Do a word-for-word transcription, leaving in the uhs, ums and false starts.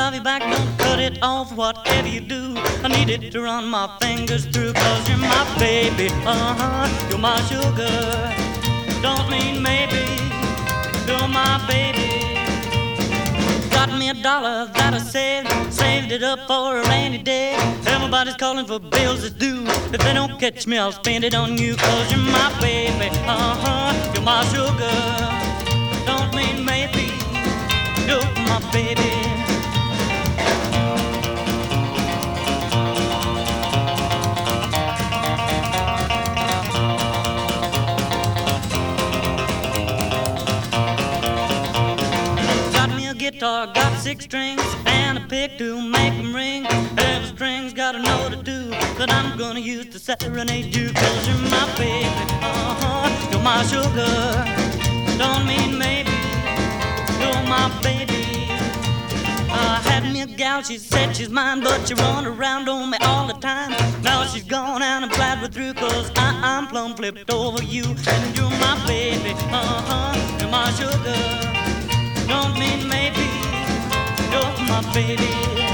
love you back, don't cut it off, whatever you do. I need it to run my fingers through, cause you're my baby, uh-huh, you're my sugar. Don't mean maybe, you're my baby. Got me a dollar that I saved, saved it up for a rainy day. Everybody's calling for bills that's due. If they don't catch me, I'll spend it on you, cause you're my baby, uh-huh, you're my sugar. Don't mean maybe, you're my baby. Guitar, got six strings and a pick to make them ring. Every string's got a note or two that I'm gonna use to serenade you, cause you're my baby, uh-huh, you're my sugar. Don't mean maybe, you're my baby. I had me a gal, she said she's mine, but she run around on me all the time. Now she's gone and I'm glad we're through, cause I, I'm plumb flipped over you. And you're my baby, uh-huh, you're my sugar. Don't mean maybe, you're my baby.